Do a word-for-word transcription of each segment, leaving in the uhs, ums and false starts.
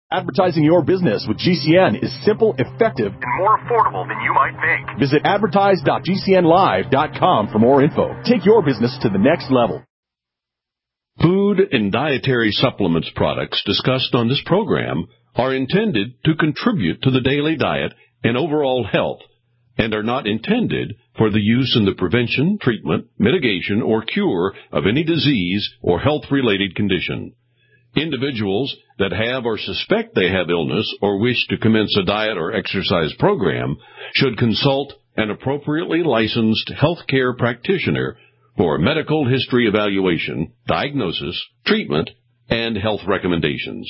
Advertising your business with G C N is simple, effective, and more affordable than you might think. Visit advertise dot g c n live dot com for more info. Take your business to the next level. Food and dietary supplements products discussed on this program are intended to contribute to the daily diet and overall health and are not intended for the use in the prevention, treatment, mitigation, or cure of any disease or health-related condition. Individuals that have or suspect they have illness or wish to commence a diet or exercise program should consult an appropriately licensed healthcare practitioner for a medical history evaluation, diagnosis, treatment, and health recommendations.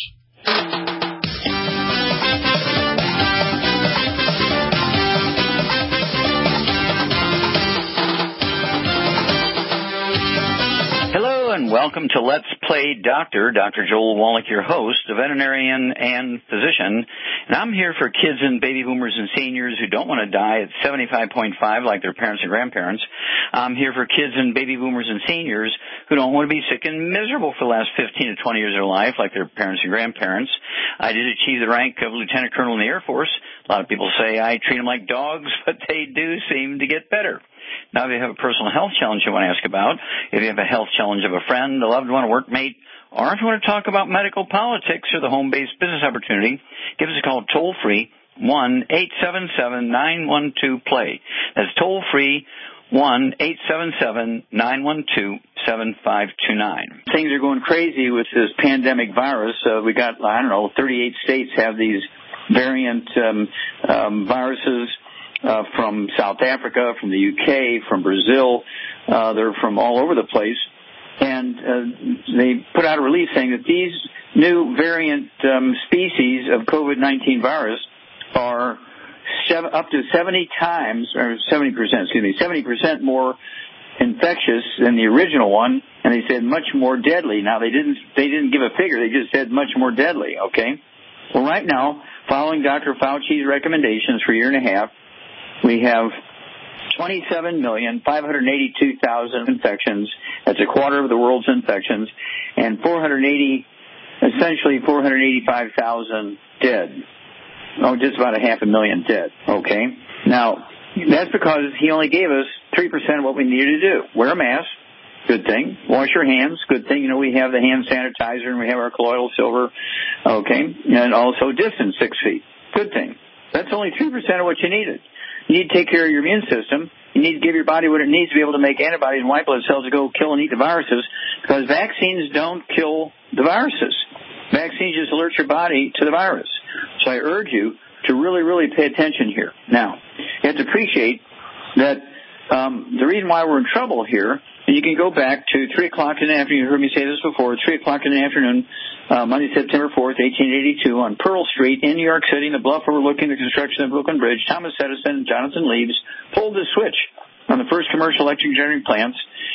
And welcome to Let's Play Doctor. Doctor Joel Wallach, your host, a veterinarian and physician. And I'm here for kids and baby boomers and seniors who don't want to die at seventy-five point five like their parents and grandparents. I'm here for kids and baby boomers and seniors who don't want to be sick and miserable for the last fifteen to twenty years of their life like their parents and grandparents. I did achieve the rank of lieutenant colonel in the Air Force. A lot of people say I treat them like dogs, but they do seem to get better. Now, if you have a personal health challenge you want to ask about, if you have a health challenge of a friend, a loved one, a workmate, or if you want to talk about medical politics or the home-based business opportunity, give us a call toll-free, one eight seven seven nine one two play. That's toll-free, one eight seven seven nine one two seven five two nine. Things are going crazy with this pandemic virus. Uh, we got, I don't know, thirty-eight states have these variant um, um, viruses. Uh, from South Africa, from the U K, from Brazil. Uh, they're from all over the place. And uh, they put out a release saying that these new variant um, species of COVID nineteen virus are seven, up to seventy times, or seventy percent, excuse me, seventy percent more infectious than the original one, and they said much more deadly. Now, they didn't, they didn't give a figure. They just said much more deadly, okay? Well, right now, following Doctor Fauci's recommendations for a year and a half, we have twenty-seven million five hundred eighty-two thousand infections. That's a quarter of the world's infections, and four hundred eighty, essentially four hundred eighty-five thousand dead. Oh, just about a half a million dead. Okay. Now, that's because he only gave us three percent of what we needed to do. Wear a mask. Good thing. Wash your hands. Good thing. You know, we have the hand sanitizer and we have our colloidal silver. Okay. And also distance six feet. Good thing. That's only three percent of what you needed. You need to take care of your immune system. You need to give your body what it needs to be able to make antibodies and white blood cells to go kill and eat the viruses, because vaccines don't kill the viruses. Vaccines just alert your body to the virus. So I urge you to really, really pay attention here. Now, you have to appreciate that um, the reason why we're in trouble here, and you can go back to three o'clock in the afternoon. You heard me say this before. three o'clock in the afternoon, uh, Monday, September fourth, eighteen eighty-two, on Pearl Street in New York City, in the bluff overlooking the construction of Brooklyn Bridge, Thomas Edison and Jonathan Leaves pulled the switch on the first commercial electric generating plants,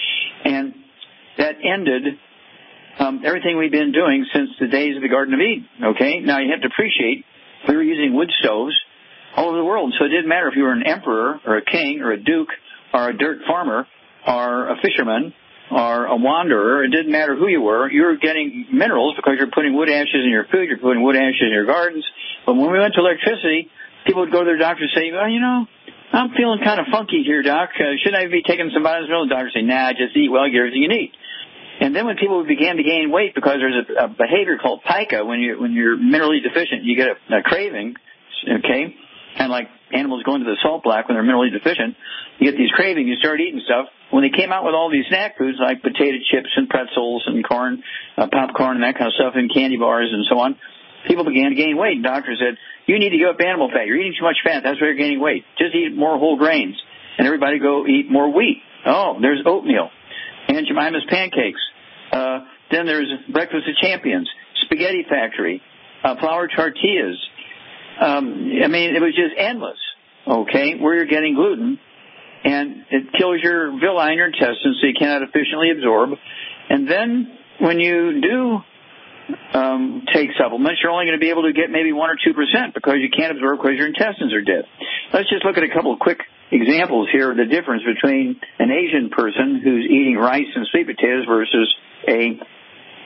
and that ended um, everything we've been doing since the days of the Garden of Eden. Okay? Now, you have to appreciate we were using wood stoves all over the world, so it didn't matter if you were an emperor or a king or a duke or a dirt farmer or a fisherman or a wanderer. It didn't matter who you were. You were getting minerals because you're putting wood ashes in your food. You're putting wood ashes in your gardens. But when we went to electricity, people would go to their doctor and say, well, you know, I'm feeling kind of funky here, Doc. Uh, shouldn't I be taking some vitamins? The doctor would say, nah, just eat well, get everything you need. And then when people began to gain weight, because there's a, a behavior called pica, when, you, when you're minerally deficient, you get a, a craving, okay? And like animals go into the salt block when they're minerally deficient, you get these cravings, you start eating stuff. When they came out with all these snack foods like potato chips and pretzels and corn, uh, popcorn and that kind of stuff, and candy bars and so on, people began to gain weight. And doctors said, you need to give up animal fat. You're eating too much fat. That's why you're gaining weight. Just eat more whole grains. And everybody go eat more wheat. Oh, there's oatmeal. Aunt Jemima's pancakes. Uh, then there's Breakfast of Champions, Spaghetti Factory, uh, flour tortillas. Um, I mean, it was just endless, okay, where you're getting gluten. And it kills your villi in your intestines, so you cannot efficiently absorb. And then when you do um, take supplements, you're only going to be able to get maybe one or two percent because you can't absorb because your intestines are dead. Let's just look at a couple of quick examples here of the difference between an Asian person who's eating rice and sweet potatoes versus a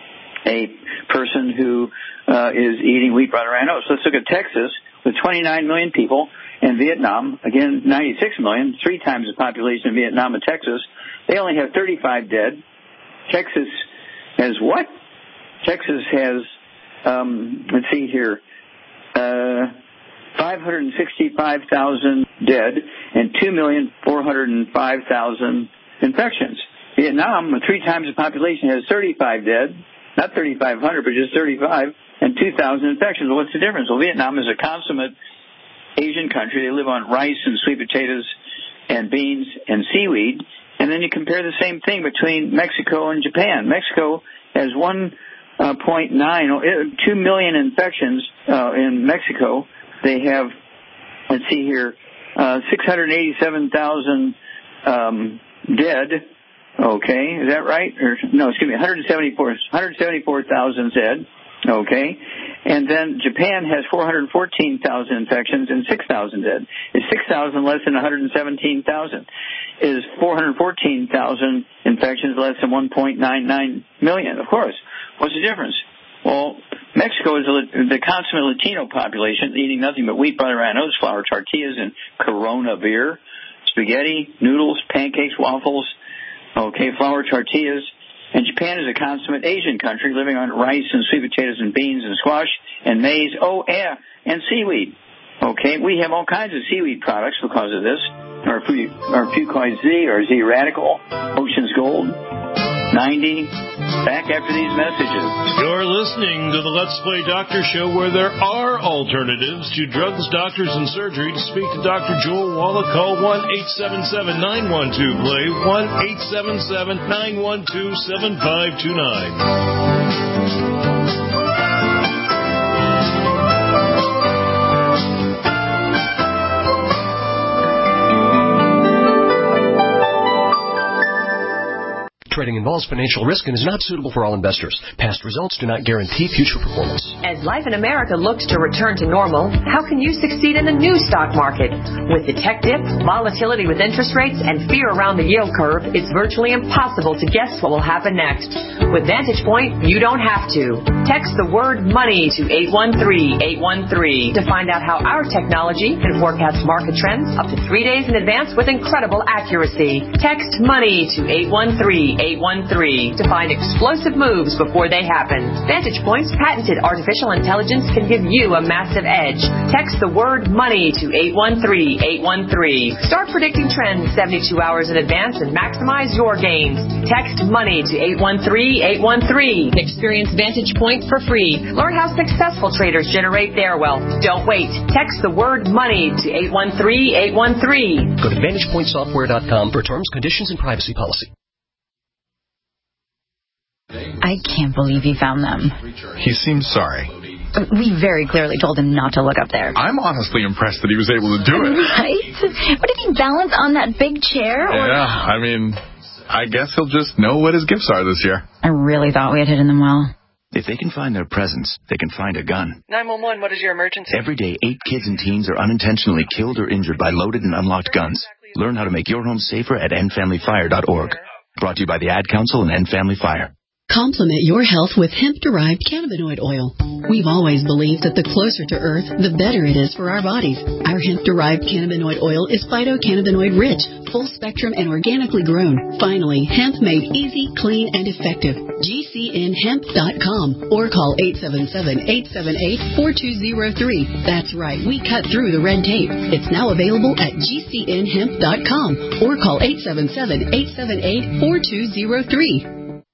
a person who uh, is eating wheat, barley, rye, and oats. Let's look at Texas with twenty-nine million people, and Vietnam, again, ninety-six million, three times the population of Vietnam and Texas. They only have thirty-five dead. Texas has what? Texas has, um, let's see here, uh, five hundred sixty-five thousand dead and two million four hundred five thousand infections. Vietnam, with three times the population, has thirty-five dead, not thirty-five hundred, but just thirty-five, and two thousand infections. Well, what's the difference? Well, Vietnam is a consummate Asian country. They live on rice and sweet potatoes and beans and seaweed. And then you compare the same thing between Mexico and Japan. Mexico has one point nine, two million infections uh, in Mexico. They have, let's see here, uh, six hundred eighty-seven thousand um, dead. Okay, is that right? Or, no, excuse me, one hundred seventy-four thousand dead. Okay, and then Japan has four hundred fourteen thousand infections and six thousand dead. Is six thousand less than one hundred seventeen thousand? Is four hundred fourteen thousand infections less than one point nine nine million? Of course. What's the difference? Well, Mexico is a, the consummate Latino population, eating nothing but wheat, barley, rye, and oats, flour tortillas, and Corona beer, spaghetti, noodles, pancakes, waffles, okay, flour tortillas. And Japan is a consummate Asian country living on rice and sweet potatoes and beans and squash and maize, oh, yeah, and seaweed. Okay, we have all kinds of seaweed products because of this. Our, our Fucoid Z, or Z Radical, Ocean's Gold, ninety. Back after these messages. You're listening to the Let's Play Doctor Show, where there are alternatives to drugs, doctors, and surgery. To speak to Doctor Joel Wallach, call one eight seven seven, nine one two, play, one eight seven seven, nine one two, seven five two nine. Trading involves financial risk and is not suitable for all investors. Past results do not guarantee future performance. As life in America looks to return to normal, how can you succeed in the new stock market? With the tech dip, volatility with interest rates, and fear around the yield curve, it's virtually impossible to guess what will happen next. With Vantage Point, you don't have to. Text the word money to eight one three, eight one three to find out how our technology can forecast market trends up to three days in advance with incredible accuracy. Text money to eight one three, eight one three to find explosive moves before they happen. Vantage Point's patented artificial intelligence can give you a massive edge. Text the word money to eight one three, eight one three. Start predicting trends seventy-two hours in advance and maximize your gains. Text money to eight one three, eight one three. Experience Vantage Point for free. Learn how successful traders generate their wealth. Don't wait. Text the word money to eight one three, eight one three. Go to vantage point software dot com for terms, conditions, and privacy policy. I can't believe he found them. He seems sorry. We very clearly told him not to look up there. I'm honestly impressed that he was able to do it. Right? But did he balance on that big chair? Or... Yeah, I mean, I guess he'll just know what his gifts are this year. I really thought we had hidden them well. If they can find their presents, they can find a gun. nine one one, what is your emergency? Every day, eight kids and teens are unintentionally killed or injured by loaded and unlocked guns. Learn how to make your home safer at end family fire dot org. Brought to you by the Ad Council and End Family Fire. Complement your health with hemp-derived cannabinoid oil. We've always believed that the closer to Earth, the better it is for our bodies. Our hemp-derived cannabinoid oil is phytocannabinoid-rich, full-spectrum, and organically grown. Finally, hemp made easy, clean, and effective. G C N hemp dot com or call eight seven seven, eight seven eight, four two zero three. That's right, we cut through the red tape. It's now available at G C N hemp dot com or call eight seven seven, eight seven eight, four two zero three.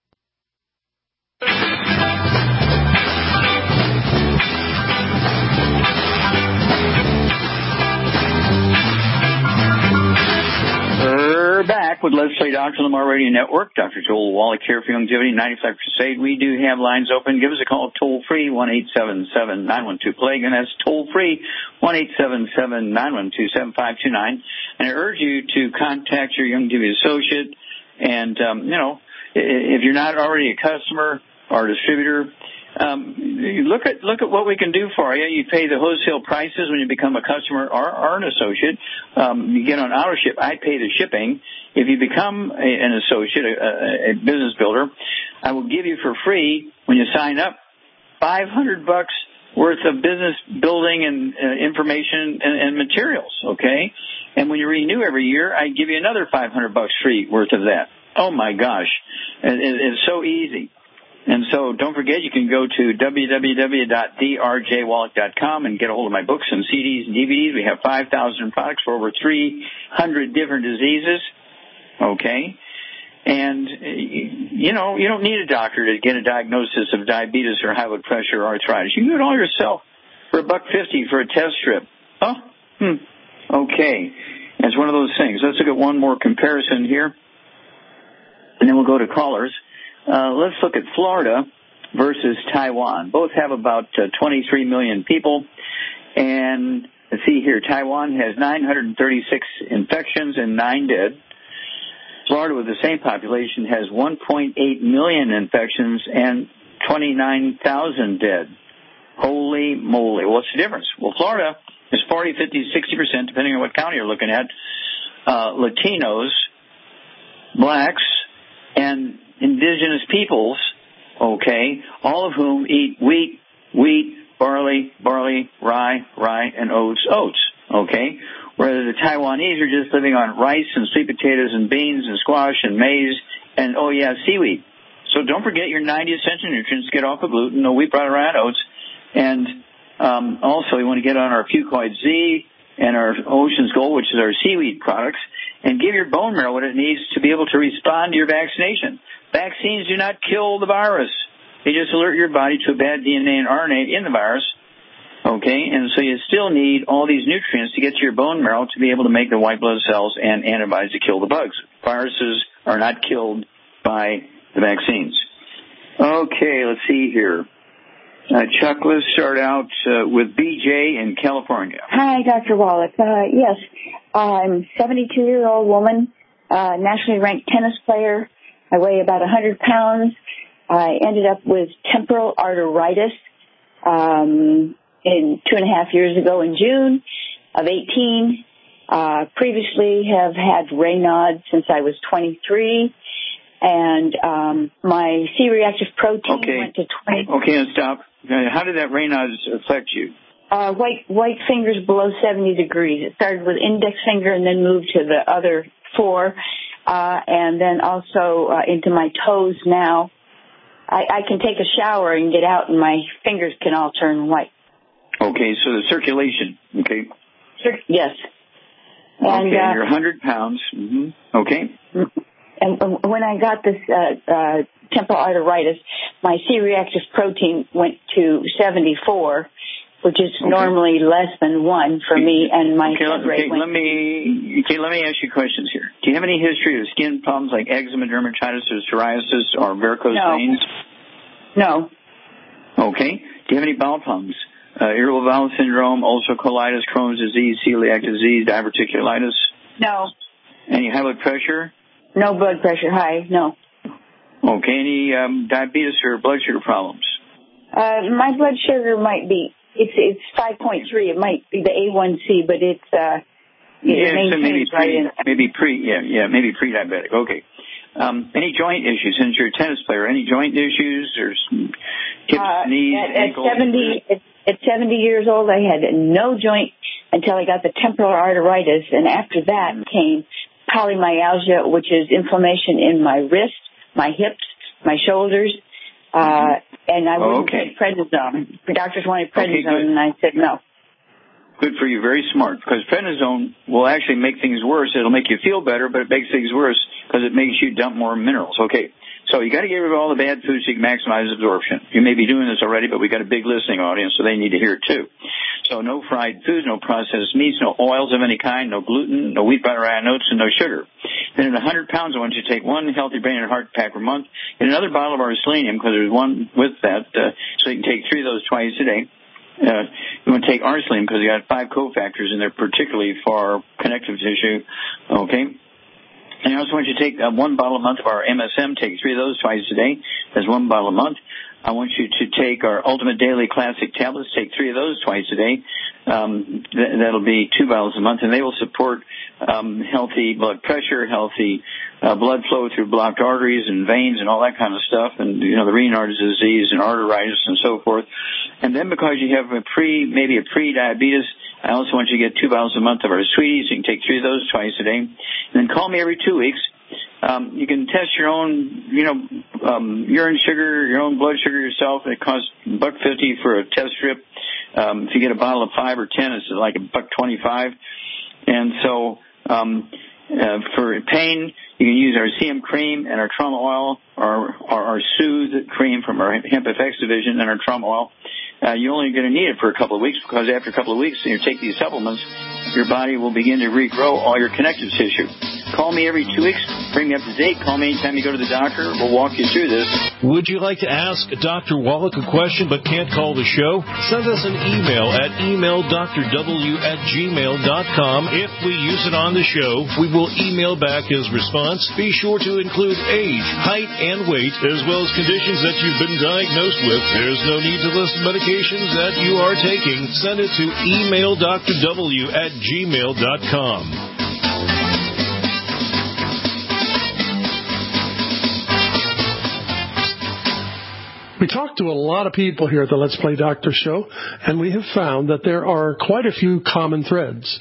We're back with Let's Play Doctor on the Mar Radio Network. Doctor Joel Wallach here for Longevity ninety-five Crusade. We do have lines open. Give us a call toll free, one eight seven seven, nine one two, plague, and that's toll free, one eight seven seven, nine one two, seven five two nine. And I urge you to contact your Youngevity associate. And, um, you know, if you're not already a customer or a distributor, Um, you look at look at what we can do for you. You pay the wholesale prices when you become a customer or, or an associate. Um, you get on auto ship. I pay the shipping. If you become a, an associate, a, a business builder, I will give you for free when you sign up, five hundred bucks worth of business building and uh, information and, and materials, okay? And when you renew every year, I give you another five hundred bucks free worth of that. Oh, my gosh. It, it, it's so easy. And so don't forget, you can go to w w w dot d r j wallach dot com and get a hold of my books and C Ds and D V Ds. We have five thousand products for over three hundred different diseases, okay? And, you know, you don't need a doctor to get a diagnosis of diabetes or high blood pressure or arthritis. You can do it all yourself for a buck fifty for a test strip. Oh, hmm. Okay. It's one of those things. Let's look at one more comparison here, and then we'll go to callers. Uh, let's look at Florida versus Taiwan. Both have about uh, twenty-three million people. And let's see here, Taiwan has nine hundred thirty-six infections and nine dead. Florida, with the same population, has one point eight million infections and twenty-nine thousand dead. Holy moly. What's the difference? Well, Florida is forty, fifty, sixty percent, depending on what county you're looking at, uh, Latinos, blacks, and indigenous peoples, okay, all of whom eat wheat, wheat, barley, barley, rye, rye, and oats, oats, okay? Whereas the Taiwanese are just living on rice and sweet potatoes and beans and squash and maize and, oh yeah, seaweed. So don't forget your ninety essential nutrients. Get off of gluten, no wheat, barley, rye, and oats. And um, also you want to get on our Fucoid Z and our Ocean's Gold, which is our seaweed products, and give your bone marrow what it needs to be able to respond to your vaccination. Vaccines do not kill the virus. They just alert your body to a bad D N A and R N A in the virus. Okay, and so you still need all these nutrients to get to your bone marrow to be able to make the white blood cells and antibodies to kill the bugs. Viruses are not killed by the vaccines. Okay, let's see here. Uh, Chuck, let's start out uh, with B J in California. Hi, Doctor Wallach. Uh, yes, I'm a seventy-two-year-old woman, uh, nationally ranked tennis player. I weigh about one hundred pounds. I ended up with temporal arteritis um, in two and a half years ago in June of eighteen. Uh, previously have had Raynaud since I was twenty-three. And um, my C-reactive protein okay. went to twenty. Okay, and stop. How did that Raynaud's affect you? Uh, white white fingers below seventy degrees. It started with index finger and then moved to the other four, uh, and then also uh, into my toes now. I, I can take a shower and get out, and my fingers can all turn white. Okay, so the circulation. Okay. Yes. And, okay, uh, you're one hundred pounds. Mm-hmm. Okay. And when I got this uh, uh, temporal arteritis, my C-reactive protein went to seventy-four, which is okay. normally less than one for me, and my okay, blood rate okay, went. Let me okay. Let me ask you questions here. Do you have any history of skin problems like eczema, dermatitis, or psoriasis, or varicose no. veins? No. Okay. Do you have any bowel problems? Uh, irritable bowel syndrome, ulcerative colitis, Crohn's disease, celiac disease, diverticulitis? No. Any high blood pressure? No blood pressure high, no. Okay, any um, diabetes or blood sugar problems? Uh, my blood sugar might be, it's it's five point three. It might be the A one C, but it's, uh, it yeah, so maybe pre, right in. maybe pre, yeah, yeah, maybe pre-diabetic. Okay. Um, any joint issues? Since you're a tennis player, any joint issues or hips, uh, knees, at, ankles? At seventy, at, at seventy years old, I had no joint until I got the temporal arteritis, and after that mm. came polymyalgia, which is inflammation in my wrist, my hips, my shoulders, uh, and I wouldn't okay. take prednisone. The doctors wanted prednisone, okay, and I said no. Good for you. Very smart. Because prednisone will actually make things worse. It'll make you feel better, but it makes things worse because it makes you dump more minerals. Okay. So you got to get rid of all the bad foods so you can maximize absorption. You may be doing this already, but we got a big listening audience, so they need to hear it too. So no fried foods, no processed meats, no oils of any kind, no gluten, no wheat, butter, rye, oats, and no sugar. Then at one hundred pounds, I want you to take one healthy brain and heart pack per month and another bottle of our selenium, because there's one with that, uh, so you can take three of those twice a day. Uh, you want to take Arselene because you got five cofactors in there, particularly for connective tissue. Okay. And I also want you to take uh, one bottle a month of our M S M. Take three of those twice a day. That's one bottle a month. I want you to take our Ultimate Daily Classic tablets. Take three of those twice a day. Um, th- that'll be two bottles a month, and they will support um, healthy blood pressure, healthy uh, blood flow through blocked arteries and veins and all that kind of stuff, and, you know, the Raynaud's disease and arteritis and so forth. And then because you have a pre, maybe a pre-diabetes, I also want you to get two bottles a month of our Sweeties. You can take three of those twice a day. And then call me every two weeks. Um, you can test your own, you know, um, urine sugar, your own blood sugar yourself. It costs a buck fifty for a test strip. Um, if you get a bottle of five or ten, it's like a buck twenty-five. And so, um, uh, for pain, you can use our C M cream and our trauma oil, or, or our Soothe cream from our Hemp F X division and our trauma oil. Uh, you're only going to need it for a couple of weeks, because after a couple of weeks, you take these supplements, your body will begin to regrow all your connective tissue. Call me every two weeks. Bring me up to date. Call me anytime you go to the doctor. We'll walk you through this. Would you like to ask Doctor Wallach a question but can't call the show? Send us an email at email d r w at gmail dot com. If we use it on the show, we will email back his response. Be sure to include age, height, and weight, as well as conditions that you've been diagnosed with. There's no need to list medications that you are taking. Send it to email d r w at gmail dot com. We talk to a lot of people here at the Let's Play Doctor show, and we have found that there are quite a few common threads.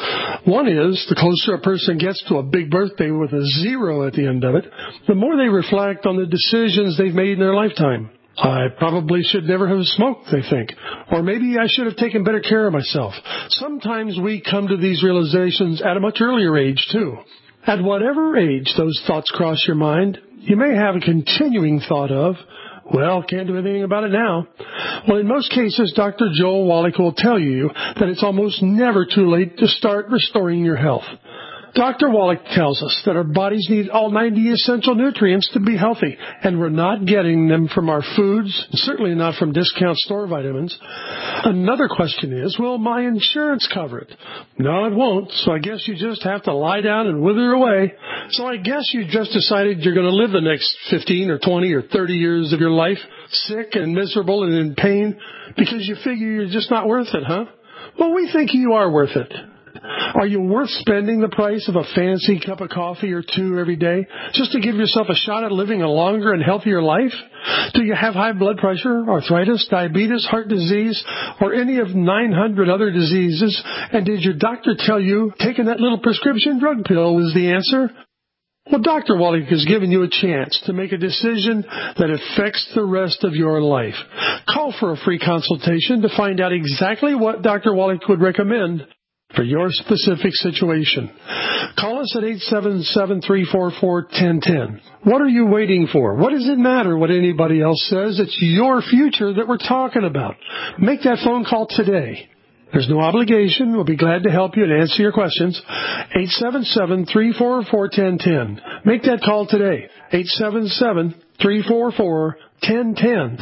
One is, the closer a person gets to a big birthday with a zero at the end of it, the more they reflect on the decisions they've made in their lifetime. I probably should never have smoked, they think. Or maybe I should have taken better care of myself. Sometimes we come to these realizations at a much earlier age, too. At whatever age those thoughts cross your mind, you may have a continuing thought of, well, can't do anything about it now. Well, in most cases, Doctor Joel Wallach will tell you that it's almost never too late to start restoring your health. Doctor Wallach tells us that our bodies need all ninety essential nutrients to be healthy, and we're not getting them from our foods, certainly not from discount store vitamins. Another question is, will my insurance cover it? No, it won't, so I guess you just have to lie down and wither away. So I guess you just decided you're going to live the next fifteen or twenty or thirty years of your life sick and miserable and in pain because you figure you're just not worth it, huh? Well, we think you are worth it. Are you worth spending the price of a fancy cup of coffee or two every day just to give yourself a shot at living a longer and healthier life? Do you have high blood pressure, arthritis, diabetes, heart disease, or any of nine hundred other diseases? And did your doctor tell you taking that little prescription drug pill is the answer? Well, Doctor Wallach has given you a chance to make a decision that affects the rest of your life. Call for a free consultation to find out exactly what Doctor Wallach would recommend for your specific situation. Call us at eight seven seven, three four four, one zero one zero. What are you waiting for? What does it matter what anybody else says? It's your future that we're talking about. Make that phone call today. There's no obligation. We'll be glad to help you and answer your questions. eight seven seven, three four four, one zero one zero. Make that call today. eight seven seven, three four four, one zero one zero.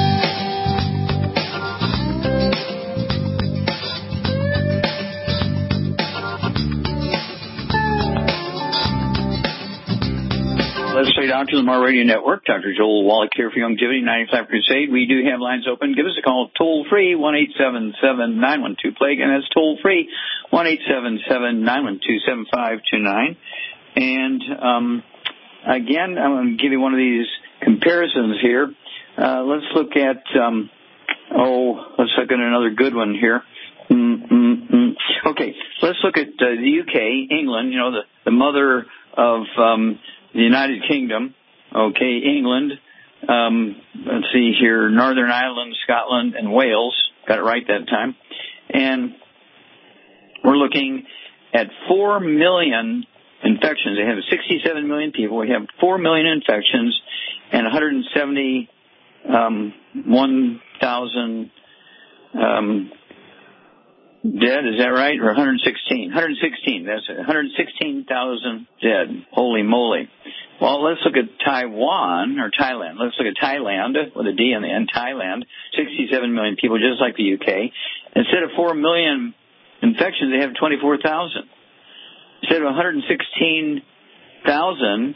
Let's Play Doctor, the Mar Radio Network. Doctor Joel Wallach here for Longevity ninety-five Crusade. We do have lines open. Give us a call toll-free, one eight seven seven, nine one two, plague, and that's toll-free, one eight seven seven, nine one two, seven five two nine. And, um, again, I'm going to give you one of these comparisons here. Uh, let's look at, um, oh, let's look at another good one here. Mm-mm-mm. Okay, let's look at uh, the U K, England, you know, the, the mother of um, the United Kingdom. Okay, England, um, let's see here, Northern Ireland, Scotland, and Wales. Got it right that time. And we're looking at four million infections. They have sixty-seven million people. We have four million infections and one hundred seventy-one thousand um, dead. Is that right? Or one hundred sixteen? one hundred sixteen. That's it. one hundred sixteen thousand dead. Holy moly. Well, let's look at Taiwan, or Thailand. Let's look at Thailand, with a D in the end, Thailand. sixty-seven million people, just like the U K. Instead of four million infections, they have twenty-four thousand. Instead of one hundred sixteen thousand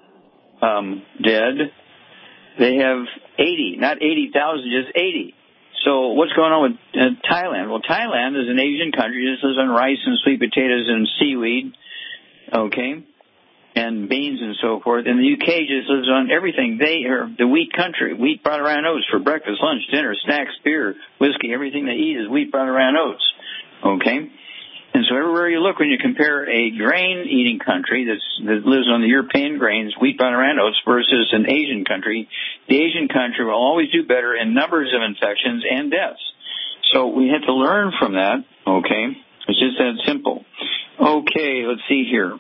um, dead, they have eighty. Not eighty thousand, just eighty. So what's going on with uh, Thailand? Well, Thailand is an Asian country. It just lives on rice and sweet potatoes and seaweed, okay, and beans and so forth. And the U K just lives on everything. They are the wheat country. Wheat brought around oats for breakfast, lunch, dinner, snacks, beer, whiskey. Everything they eat is wheat brought around oats, okay. And so everywhere you look, when you compare a grain-eating country that's, that lives on the European grains, wheat, bran, and oats, versus an Asian country, the Asian country will always do better in numbers of infections and deaths. So we have to learn from that, okay? It's just that simple. Okay, let's see here.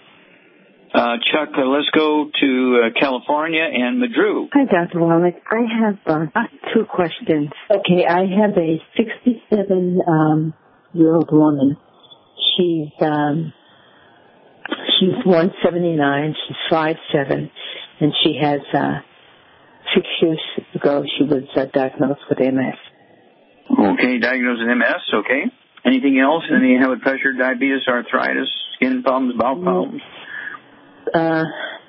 Uh, Chuck, uh, let's go to uh, California and Madru. Hi, Doctor Wallach. I have uh, two questions. Okay, I have a sixty-seven-year-old um, woman. She's um, she's one seventy-nine. She's five seven, and she has uh, six years ago she was uh, diagnosed with M S. Okay, diagnosed with M S. Okay. Anything else? Any high blood pressure, diabetes, arthritis, skin problems, bowel problems? Uh,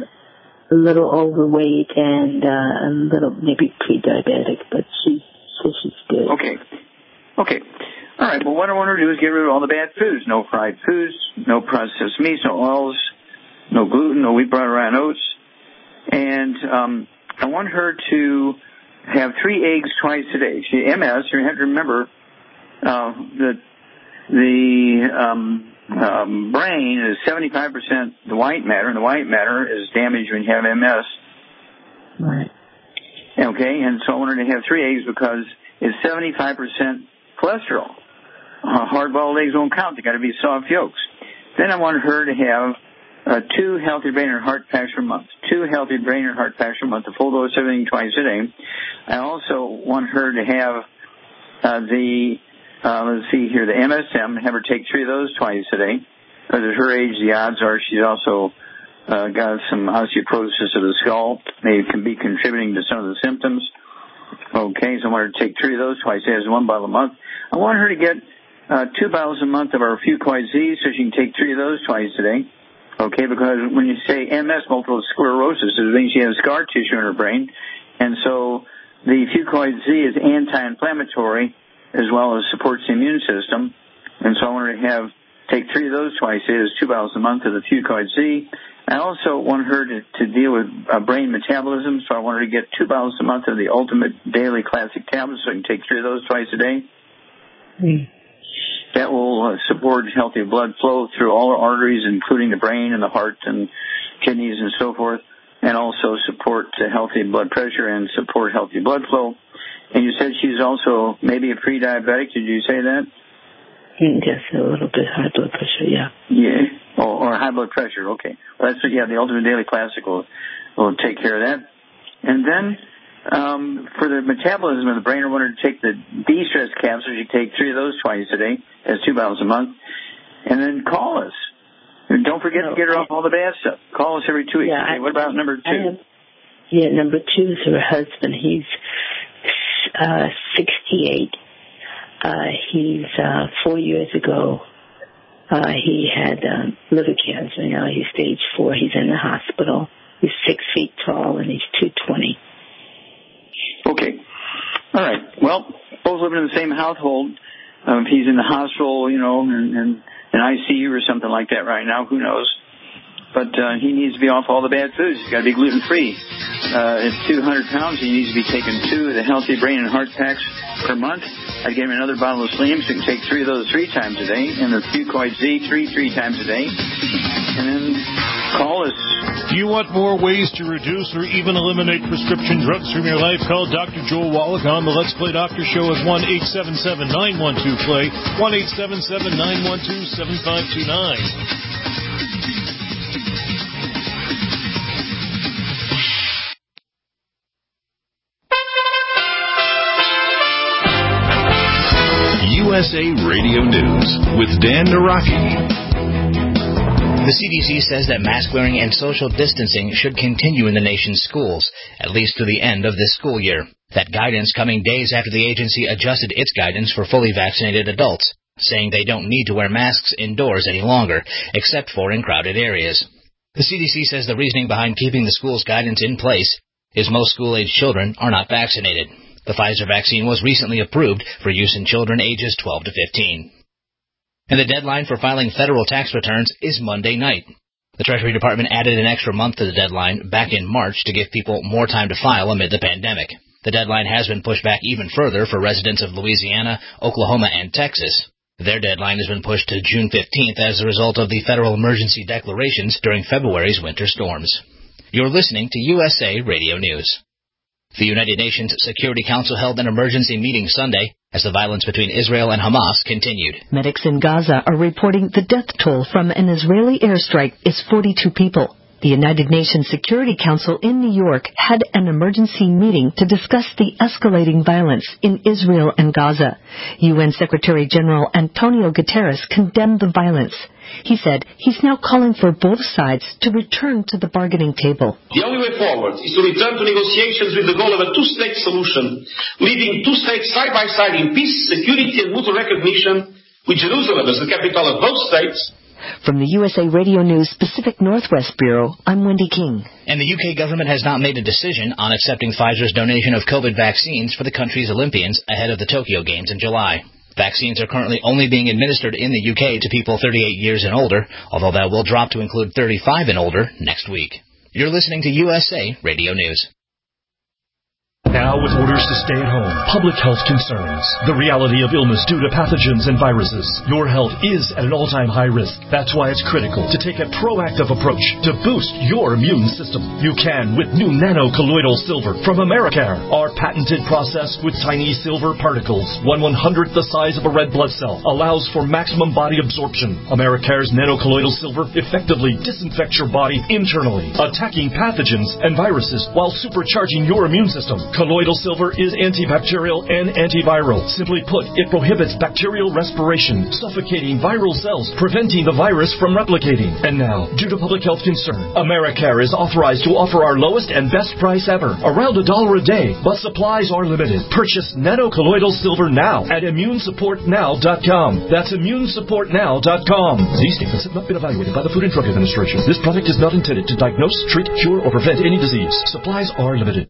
a little overweight and uh, a little maybe pre-diabetic, but she says she's good. Okay. Okay. All right, well, what I want her to do is get rid of all the bad foods. No fried foods, no processed meats, no oils, no gluten, no wheat, bran, rye, oats. And um, I want her to have three eggs twice a day. She M S, you have to remember uh, that the um, um, brain is seventy-five percent the white matter, and the white matter is damaged when you have M S. Right. Okay, and so I want her to have three eggs because it's seventy-five percent cholesterol. Uh, hard-boiled eggs won't count. They got to be soft yolks. Then I want her to have uh, two healthy brain and heart packs per month. Two healthy brain and heart packs per month. The full dose of everything twice a day. I also want her to have uh, the, uh, let's see here, the M S M. Have her take three of those twice a day. Because at her age, the odds are she's also uh, got some osteoporosis of the skull. They can be contributing to some of the symptoms. Okay, so I want her to take three of those twice a day. That's one bottle a month. I want her to get uh, two bottles a month of our Fucoid Z, so she can take three of those twice a day. Okay, because when you say M S, multiple sclerosis, it means she has scar tissue in her brain. And so the Fucoid Z is anti-inflammatory as well as supports the immune system. And so I want her to have take three of those twice a day. There's two bottles a month of the Fucoid Z. I also want her to, to deal with uh, brain metabolism, so I want her to get two bottles a month of the Ultimate Daily Classic tablets, so I can take three of those twice a day. Mm. That will uh, support healthy blood flow through all our arteries, including the brain and the heart and kidneys and so forth, and also support uh, healthy blood pressure and support healthy blood flow. And you said she's also maybe a pre-diabetic. Did you say that? Just a little bit high blood pressure, yeah. Yeah, or, or high blood pressure, okay. Well, that's, yeah, the Ultimate Daily Classic will, will take care of that. And then um, for the metabolism of the brain, I want her to take the de-stress capsules. You take three of those twice a day. That's two bottles a month. And then call us. And don't forget no, to get her I, off all the bad stuff. Call us every two weeks. Yeah, okay, what about number two? Have, yeah, number two is her husband. He's uh, sixty-eight. Uh, he's, uh, four years ago, uh, he had, um, liver cancer. Now he's stage four. He's in the hospital. He's six feet tall and he's two twenty. Okay. All right. Well, both living in the same household. Um, if he's in the hospital, you know, and, and an I C U or something like that right now, who knows? But, uh, he needs to be off all the bad foods. He's got to be gluten-free. Uh, at two hundred pounds, he needs to be taking two of the Healthy Brain and Heart Packs per month. I'd give him another bottle of Slim, so he can take three of those three times a day, and the Fucoid Z three, three times a day. And then call us. Do you want more ways to reduce or even eliminate prescription drugs from your life? Call Doctor Joel Wallach on the Let's Play Doctor Show at one eight seven seven, nine one two, play, one eight seven seven, nine one two, seven five two nine. U S A Radio News with Dan Naraki. The C D C says that mask wearing and social distancing should continue in the nation's schools, at least through the end of this school year. That guidance coming days after the agency adjusted its guidance for fully vaccinated adults, saying they don't need to wear masks indoors any longer, except for in crowded areas. The C D C says the reasoning behind keeping the school's guidance in place is most school-age children are not vaccinated. The Pfizer vaccine was recently approved for use in children ages twelve to fifteen. And the deadline for filing federal tax returns is Monday night. The Treasury Department added an extra month to the deadline back in March to give people more time to file amid the pandemic. The deadline has been pushed back even further for residents of Louisiana, Oklahoma, and Texas. Their deadline has been pushed to June fifteenth as a result of the federal emergency declarations during February's winter storms. You're listening to U S A Radio News. The United Nations Security Council held an emergency meeting Sunday as the violence between Israel and Hamas continued. Medics in Gaza are reporting the death toll from an Israeli airstrike is forty-two people. The United Nations Security Council in New York had an emergency meeting to discuss the escalating violence in Israel and Gaza. U N Secretary General Antonio Guterres condemned the violence. He said he's now calling for both sides to return to the bargaining table. The only way forward is to return to negotiations with the goal of a two-state solution, leading two states side by side in peace, security, and mutual recognition, with Jerusalem as the capital of both states. From the U S A Radio News Pacific Northwest Bureau, I'm Wendy King. And the U K government has not made a decision on accepting Pfizer's donation of COVID vaccines for the country's Olympians ahead of the Tokyo Games in July. Vaccines are currently only being administered in the U K to people thirty-eight years and older, although that will drop to include thirty-five and older next week. You're listening to U S A Radio News. Now with orders to stay at home, public health concerns, the reality of illness due to pathogens and viruses, your health is at an all-time high risk. That's why it's critical to take a proactive approach to boost your immune system. You can with new nano-colloidal silver from Americare. Our patented process with tiny silver particles, one one-hundredth the size of a red blood cell, allows for maximum body absorption. Americare's nano-colloidal silver effectively disinfects your body internally, attacking pathogens and viruses while supercharging your immune system. Colloidal silver is antibacterial and antiviral. Simply put, it prohibits bacterial respiration, suffocating viral cells, preventing the virus from replicating. And now, due to public health concern, Americare is authorized to offer our lowest and best price ever, around a dollar a day, but supplies are limited. Purchase nano-colloidal silver now at immune support now dot com. That's immune support now dot com. These statements have not been evaluated by the Food and Drug Administration. This product is not intended to diagnose, treat, cure, or prevent any disease. Supplies are limited.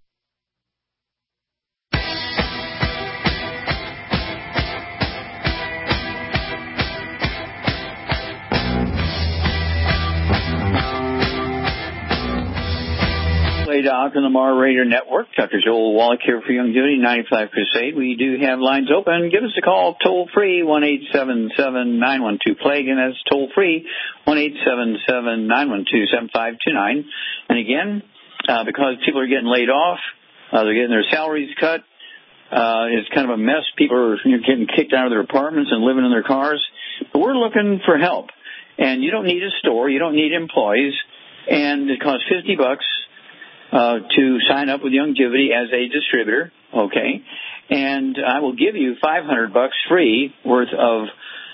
Doc on the Mar Radio Network. Doctor Joel Wallach here for Youngevity ninety-five Crusade. We do have lines open. Give us a call toll free, one eight seven seven, nine one two, plague, and that's toll free, one eight seven seven, nine one two, seven five two nine. And again, uh, because people are getting laid off, uh, they're getting their salaries cut, uh, it's kind of a mess. People are getting kicked out of their apartments and living in their cars. But we're looking for help. And you don't need a store. You don't need employees. And it costs fifty bucks. Uh, to sign up with Youngevity as a distributor, okay? And I will give you five hundred bucks free worth of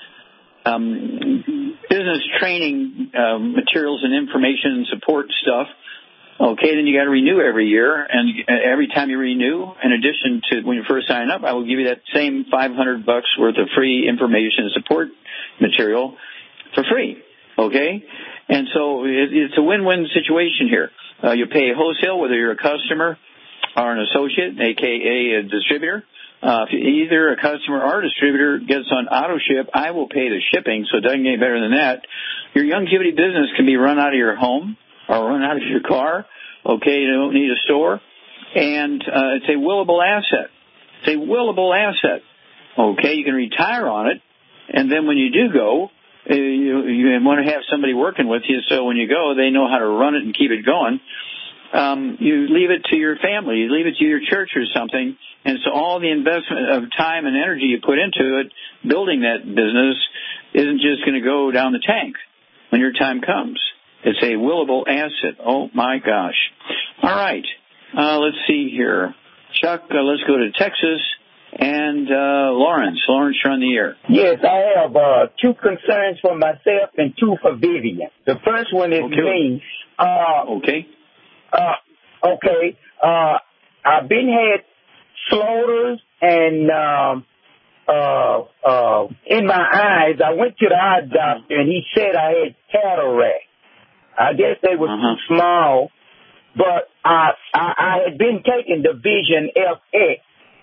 um, business training uh, materials and information and support stuff. Okay, then you got to renew every year, and every time you renew, in addition to when you first sign up, I will give you that same five hundred bucks worth of free information and support material for free. Okay, and so it, it's a win-win situation here. Uh, you pay wholesale, whether you're a customer or an associate, a k a a distributor. Uh, if either a customer or a distributor gets on auto ship, I will pay the shipping, so it doesn't get any better than that. Your Youngevity business can be run out of your home or run out of your car. Okay, you don't need a store. And uh, it's a willable asset. It's a willable asset. Okay, you can retire on it, and then when you do go, Uh, you, you want to have somebody working with you so when you go, they know how to run it and keep it going. Um, you leave it to your family. You leave it to your church or something. And so all the investment of time and energy you put into it, building that business, isn't just going to go down the tank when your time comes. It's a willable asset. Oh, my gosh. All right. Uh, let's see here. Chuck, uh, let's go to Texas. And uh, Lawrence. Lawrence, you're on the air. Yes, I have uh, two concerns for myself and two for Vivian. The first one is okay. me. Uh, okay. Uh, okay. Uh, I've been had floaters and um, uh, uh, in my eyes. I went to the eye doctor and he said I had cataract. I guess they were uh-huh. too small, but I, I I had been taking the Vision F X.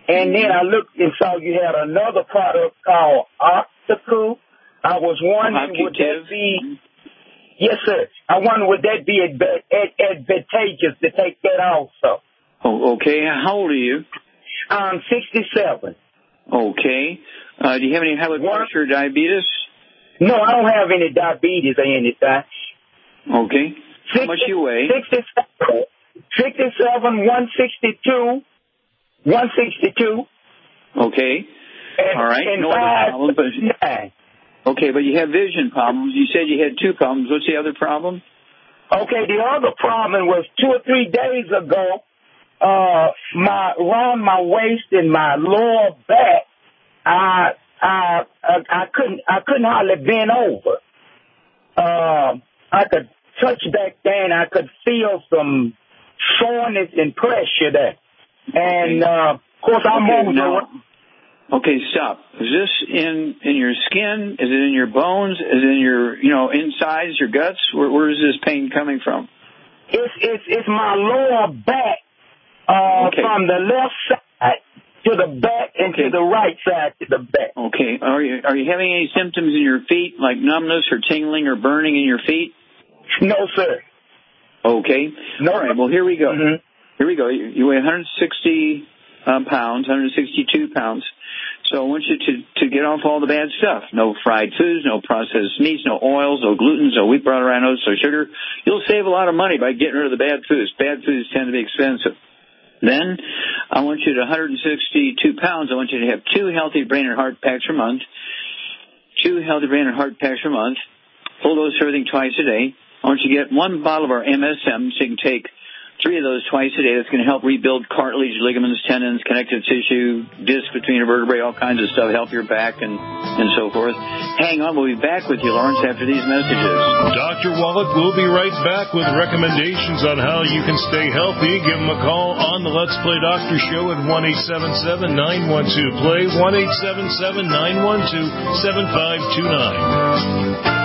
And then I looked and saw you had another product called Optical. I was wondering, would that be, yes, sir. I wonder, would that be adv- ad- advantageous to take that also? Oh, okay. How old are you? I'm sixty-seven. Okay. Uh, do you have any high blood pressure or diabetes? No, I don't have any diabetes or anything. Okay. How much you weigh? sixty-seven, sixty-seven, one sixty-two, one sixty-two. Okay. And, all right. And no five, other problems. But, okay, but you have vision problems. You said you had two problems. What's the other problem? Okay, the other problem was two or three days ago, uh, my, around my waist and my lower back, I, I, I, I couldn't, I couldn't hardly bend over. Um, I could touch back there and I could feel some soreness and pressure there. And, okay. uh, of course I okay, moved now, around. Okay, stop. Is this in, in your skin? Is it in your bones? Is it in your, you know, insides, your guts? Where, where is this pain coming from? It's, it's, it's my lower back, uh, okay. from the left side to the back and okay. to the right side to the back. Okay. Are you, are you having any symptoms in your feet, like numbness or tingling or burning in your feet? No, sir. Okay. No. All right. Well, here we go. Mm-hmm. Here we go. You, you weigh one hundred sixty um, pounds, one hundred sixty-two pounds. So I want you to, to get off all the bad stuff. No fried foods, no processed meats, no oils, no glutens, no wheat, brown, rye, oats, no sugar. You'll save a lot of money by getting rid of the bad foods. Bad foods tend to be expensive. Then I want you to one hundred sixty-two pounds. I want you to have two healthy brain and heart packs per month. Two healthy brain and heart packs per month. Full dose of everything twice a day. I want you to get one bottle of our M S M so you can take three of those twice a day. That's going to help rebuild cartilage, ligaments, tendons, connective tissue, disc between your vertebrae, all kinds of stuff, help your back and, and so forth. Hang on. We'll be back with you, Lawrence, after these messages. Doctor Wallach will be right back with recommendations on how you can stay healthy. Give him a call on the Let's Play Doctor Show at one eight seven seven, nine one two, play, one eight seven seven, nine one two, seven five two nine.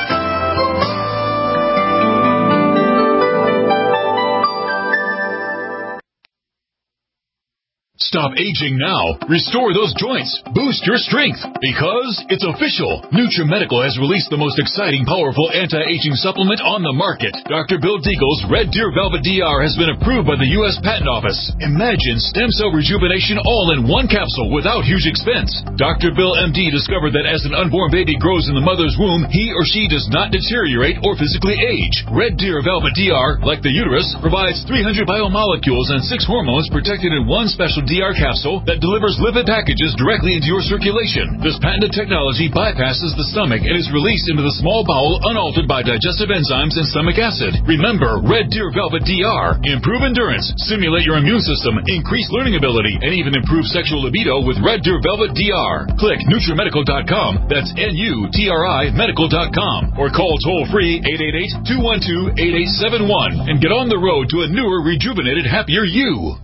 Stop aging now. Restore those joints. Boost your strength. Because it's official. NutriMedical has released the most exciting, powerful anti-aging supplement on the market. Doctor Bill Deagle's Red Deer Velvet D R has been approved by the U S Patent Office. Imagine stem cell rejuvenation all in one capsule without huge expense. Doctor Bill M D discovered that as an unborn baby grows in the mother's womb, he or she does not deteriorate or physically age. Red Deer Velvet D R, like the uterus, provides three hundred biomolecules and six hormones protected in one special D R capsule that delivers lipid packages directly into your circulation. This patented technology bypasses the stomach and is released into the small bowel unaltered by digestive enzymes and stomach acid. Remember, Red Deer Velvet D R. Improve endurance, stimulate your immune system, increase learning ability, and even improve sexual libido with Red Deer Velvet D R. Click NutriMedical dot com. That's N U T R I medical dot com. Or call toll-free eight eight eight, two one two, eight eight seven one and get on the road to a newer, rejuvenated, happier you.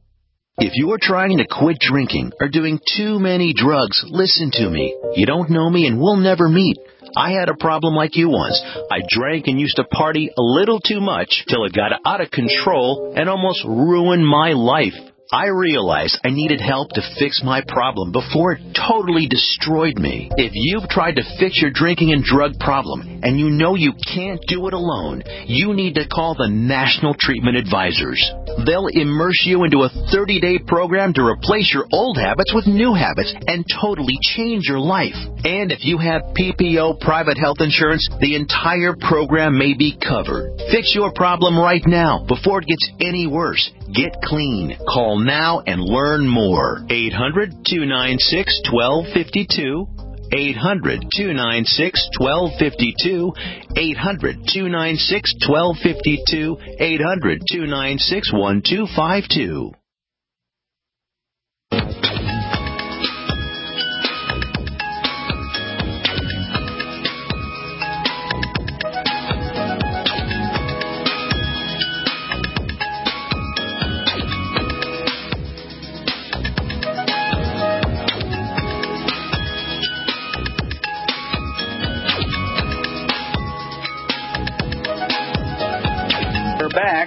If you're trying to quit drinking or doing too many drugs, listen to me. You don't know me and we'll never meet. I had a problem like you once. I drank and used to party a little too much till it got out of control and almost ruined my life. I realized I needed help to fix my problem before it totally destroyed me. If you've tried to fix your drinking and drug problem and you know you can't do it alone, you need to call the National Treatment Advisors. They'll immerse you into a thirty-day program to replace your old habits with new habits and totally change your life. And if you have P P O private health insurance, the entire program may be covered. Fix your problem right now before it gets any worse. Get clean. Call now and learn more. eight hundred, two nine six, one two five two. eight hundred, two nine six, one two five two. eight hundred, two nine six, one two five two. eight hundred, two nine six, one two five two.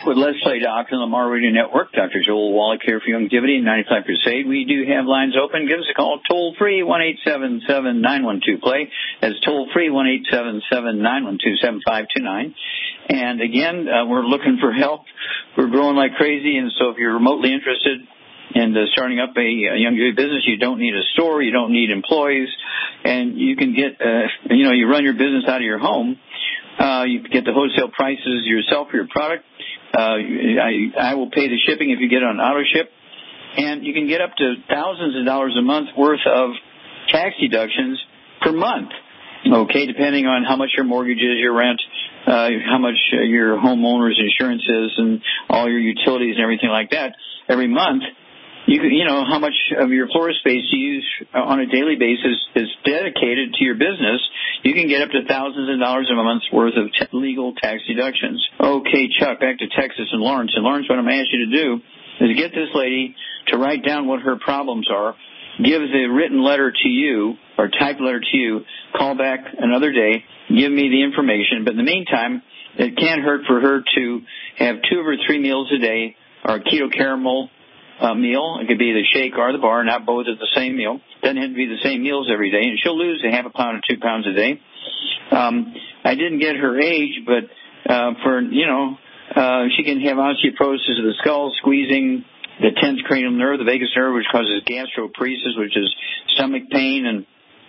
with Let's Play Doctor on the Mar Radio Network. Doctor Joel Wallach here for Longevity and ninety-five Crusade. We do have lines open. Give us a call toll-free, one eight seven seven, nine one two, play. That's toll-free, one eight seven seven, nine one two, seven five two nine. And again, uh, we're looking for help. We're growing like crazy, and so if you're remotely interested in uh, starting up a, a young business, you don't need a store, you don't need employees, and you can get, uh, you know, you run your business out of your home. Uh, you get the wholesale prices yourself for your product. Uh, I, I will pay the shipping if you get it on auto ship. And you can get up to thousands of dollars a month worth of tax deductions per month. Okay, depending on how much your mortgage is, your rent, uh, how much uh, your homeowner's insurance is, and all your utilities and everything like that. Every month, you can, you know, how much of your floor space you use on a daily basis is dedicated to your business. You can get up to thousands of dollars a month's worth of t- legal tax deductions. Okay, Chuck, back to Texas and Lawrence. And Lawrence, what I'm asking you to do is get this lady to write down what her problems are, give the written letter to you or typed letter to you, call back another day, give me the information. But in the meantime, it can't hurt for her to have two or three meals a day or a keto caramel Uh, meal. It could be the shake or the bar, not both at the same meal. Doesn't have to be the same meals every day, and she'll lose a half a pound or two pounds a day. Um, I didn't get her age, but uh, for, you know, uh, she can have osteoporosis of the skull, squeezing the tenth cranial nerve, the vagus nerve, which causes gastroparesis, which is stomach pain and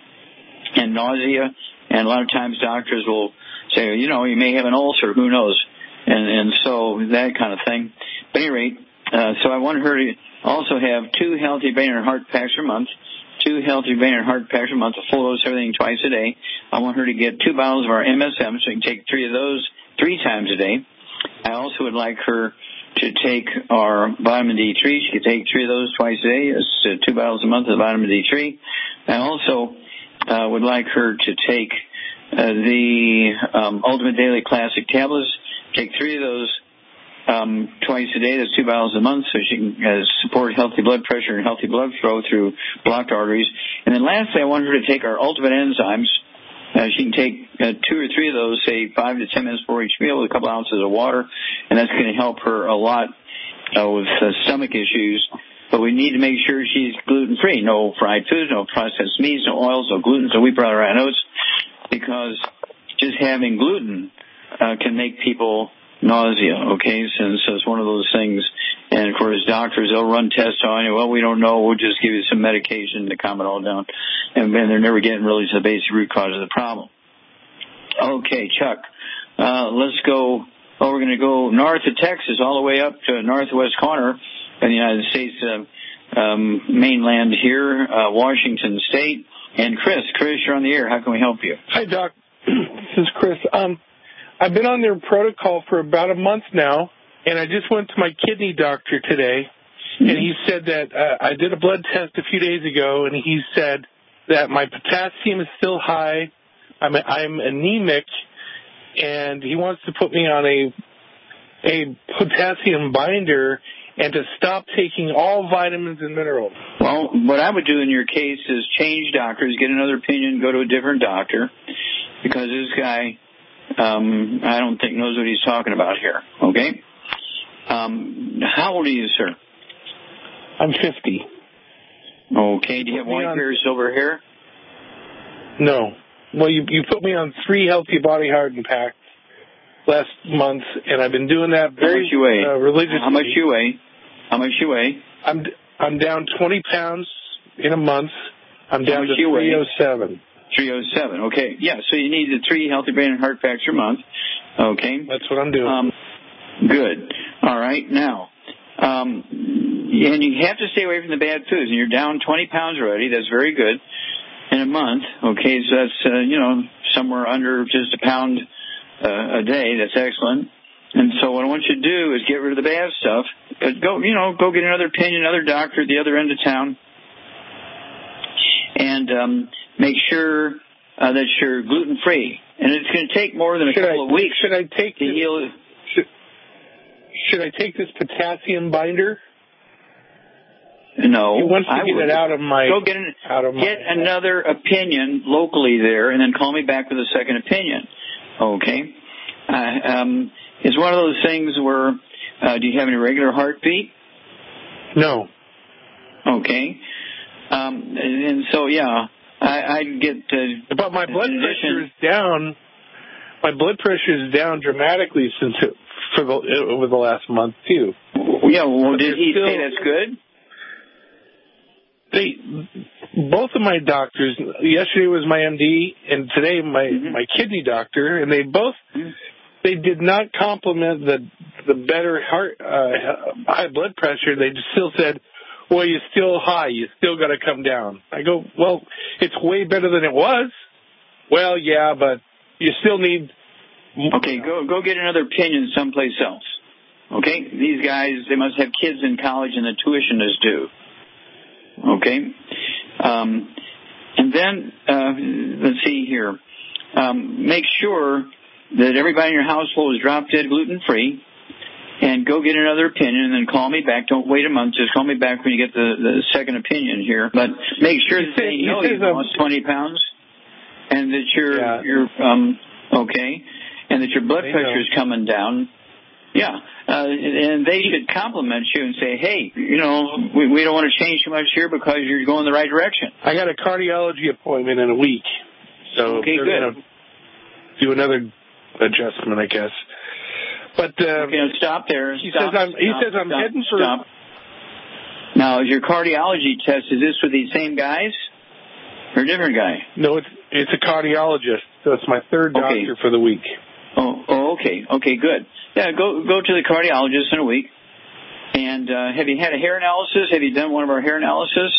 and nausea. And a lot of times doctors will say, you know, you may have an ulcer, who knows, and and so that kind of thing. But at any rate, Uh, so I want her to also have two healthy brain and heart packs per month, two healthy brain and heart packs per month, a full dose of everything twice a day. I want her to get two bottles of our M S M, so you can take three of those three times a day. I also would like her to take our vitamin D three. She could take three of those twice a day. It's uh, two bottles a month of vitamin D three. I also uh, would like her to take uh, the um, Ultimate Daily Classic tablets, take three of those Um, twice a day. That's two bottles a month, so she can uh, support healthy blood pressure and healthy blood flow through blocked arteries. And then lastly, I want her to take our ultimate enzymes. Uh, she can take uh, two or three of those, say five to ten minutes before each meal with a couple ounces of water, and that's going to help her a lot uh, with uh, stomach issues. But we need to make sure she's gluten-free. No fried foods, no processed meats, no oils, no gluten, no wheat, brown, or oats, because just having gluten uh, can make people nausea, okay, so, so it's one of those things. And, of course, doctors, they'll run tests on you. Well, we don't know. We'll just give you some medication to calm it all down. And, and they're never getting really to the basic root cause of the problem. Okay, Chuck, uh, let's go. Oh, we're going to go north of Texas all the way up to northwest corner of the United States uh, um, mainland here, uh, Washington State. And Chris, Chris, you're on the air. How can we help you? Hi, Doc. This is Chris. Um, I've been on their protocol for about a month now, and I just went to my kidney doctor today, and he said that uh, I did a blood test a few days ago, and he said that my potassium is still high, I'm, I'm anemic, and he wants to put me on a a potassium binder and to stop taking all vitamins and minerals. Well, what I would do in your case is change doctors, get another opinion, go to a different doctor, because this guy, Um, I don't think knows what he's talking about here, okay? Um, how old are you, sir? I'm fifty. Okay, do you have white hair or silver hair? No. Well, you you put me on three Healthy Body Harden packs last month, and I've been doing that very How much you weigh? Uh, religiously. How much you weigh? How much you weigh? I'm, I'm down twenty pounds in a month. I'm down to three oh seven. three oh seven, okay. Yeah, so you need the three Healthy Brain and Heart Packs per month, okay? That's what I'm doing. Um, good. All right, now, um, and you have to stay away from the bad foods, and you're down twenty pounds already. That's very good in a month, okay? So that's, uh, you know, somewhere under just a pound uh, a day. That's excellent. And so what I want you to do is get rid of the bad stuff. But go, you know, go get another opinion, another doctor at the other end of town, and um, make sure uh, that you're gluten-free. And it's going to take more than a should couple I, of weeks should I take to this, heal. Should, should I take this potassium binder? No. He wants to I get would. it out of my... Go get, an, out of get my, another opinion locally there, and then call me back with a second opinion. Okay? Uh, um, it's one of those things where Uh, do you have any regular heartbeat? No. Okay. Um, and, and so, yeah, I, I'd get... Uh, but my blood pressure is down. My blood pressure is down dramatically since it, for the, over the last month, too. Yeah, well, but did he still, say that's good? They, both of my doctors, yesterday was my M D, and today my, mm-hmm. my kidney doctor, and they both, mm-hmm. they did not compliment the the better heart, uh, high blood pressure. They just still said, well, you're still high, you still got to come down. I go, well, it's way better than it was. Well, yeah, but you still need... Okay, go go get another opinion someplace else. Okay, these guys, they must have kids in college and the tuition is due. Okay, um, and then uh, let's see here. Um, make sure that everybody in your household is drop dead gluten free, and go get another opinion, and then call me back. Don't wait a month; just call me back when you get the, the second opinion here. But make sure that they know you've lost twenty pounds, and that you're yeah. you're um, okay, and that your blood pressure is coming down. Yeah, uh, and they should compliment you and say, hey, you know, we, we don't want to change too much here because you're going the right direction. I got a cardiology appointment in a week, so okay, they're good. going to do another adjustment, I guess. But uh, okay, stop there. He stop, says I'm. Stop, he says I'm stop, heading for. Stop. Now, is your cardiology test? Is this with these same guys or a different guy? No, it's it's a cardiologist. So it's my third doctor okay. for the week. Oh, oh, okay, okay, good. Yeah, go go to the cardiologist in a week. And uh, have you had a hair analysis? Have you done one of our hair analysis?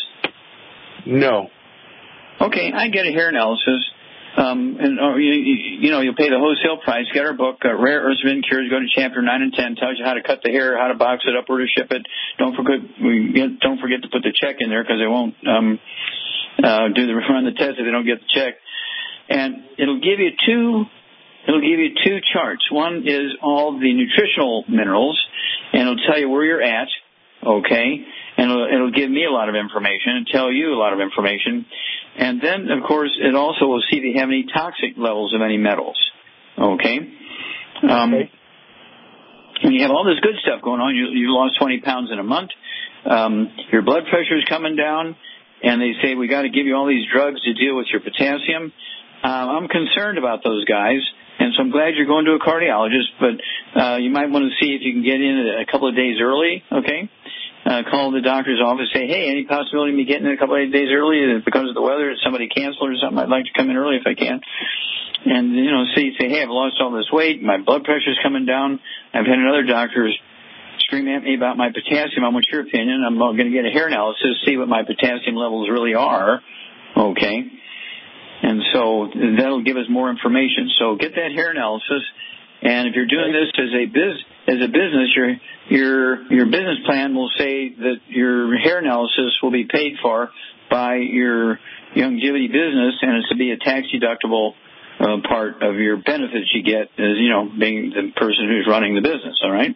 No. Okay, I get a hair analysis. Um, and or you, you know, you'll pay the wholesale price. Get our book, uh, Rare Earths of Hidden Cures. Go to chapter nine and ten. Tells you how to cut the hair, how to box it up, where to ship it. Don't forget, we get, don't forget to put the check in there because they won't um, uh, do the run the test if they don't get the check. And it'll give you two. It'll give you two charts. One is all the nutritional minerals, and it'll tell you where you're at, okay? And it'll, it'll give me a lot of information and tell you a lot of information. And then, of course, it also will see if you have any toxic levels of any metals, okay? Um, okay. When you have all this good stuff going on, you, you lost twenty pounds in a month, um, your blood pressure is coming down, and they say, we got to give you all these drugs to deal with your potassium. Um, I'm concerned about those guys. And so I'm glad you're going to a cardiologist, but uh, you might want to see if you can get in a couple of days early, okay? Uh, call the doctor's office, say, hey, any possibility of me getting in a couple of days early because of the weather? Somebody canceled or something? I'd like to come in early if I can. And, you know, see, say, hey, I've lost all this weight. My blood pressure's coming down. I've had another doctor scream at me about my potassium. I want your opinion. I'm going to get a hair analysis, see what my potassium levels really are, okay? And so that'll give us more information. So get that hair analysis, and if you're doing this as a biz as a business, your your your business plan will say that your hair analysis will be paid for by your longevity business, and it's to be a tax deductible uh, part of your benefits you get as you know being the person who's running the business. All right.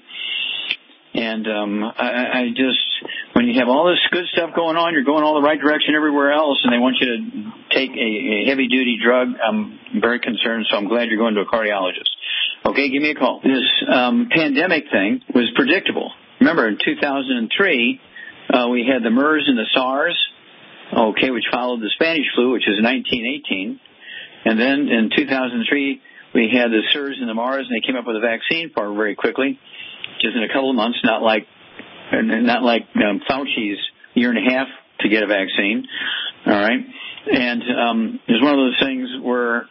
And um, I, I just, when you have all this good stuff going on, you're going all the right direction everywhere else, and they want you to take a, a heavy-duty drug, I'm very concerned, so I'm glad you're going to a cardiologist. Okay, give me a call. This um, pandemic thing was predictable. Remember, in two thousand three, uh, we had the MERS and the SARS, okay, which followed the Spanish flu, which is nineteen eighteen. And then in two thousand three, we had the SARS and the MARS, and they came up with a vaccine for it very quickly. Just in a couple of months, not like not like um, Fauci's year and a half to get a vaccine. All right, and um, it's one of those things where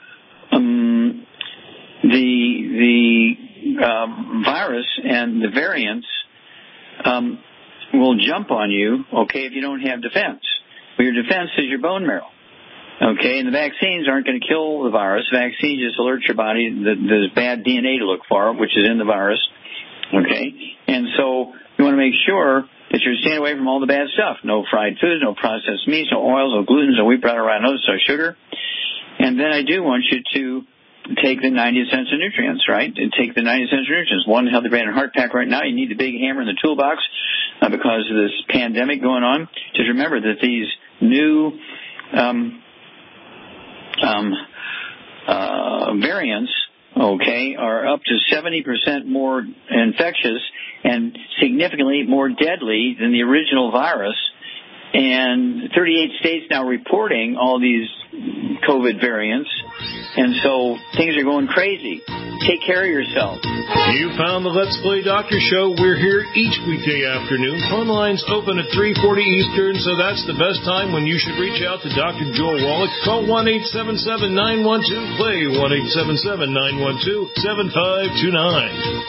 um, the the um, virus and the variants um, will jump on you. Okay, if you don't have defense, well, your defense is your bone marrow. Okay, and the vaccines aren't going to kill the virus. Vaccines just alert your body that there's bad D N A to look for, which is in the virus. Okay, and so you want to make sure that you're staying away from all the bad stuff. No fried foods, no processed meats, no oils, no gluten, no wheat, brown, rye, no sugar. And then I do want you to take the ninety essential nutrients, right? And take the ninety essential nutrients. One healthy brain and heart pack right now. You need the big hammer in the toolbox uh, because of this pandemic going on. Just remember that these new um, um, uh, variants, okay, are up to seventy percent more infectious and significantly more deadly than the original virus. And thirty-eight states now reporting all these COVID variants. And so things are going crazy. Take care of yourself. You found the Let's Play Doctor Show. We're here each weekday afternoon. Phone lines open at three forty Eastern, so that's the best time when you should reach out to Doctor Joel Wallach. Call one eight seven seven, nine one two, play, one eight seven seven, nine one two, seven five two nine.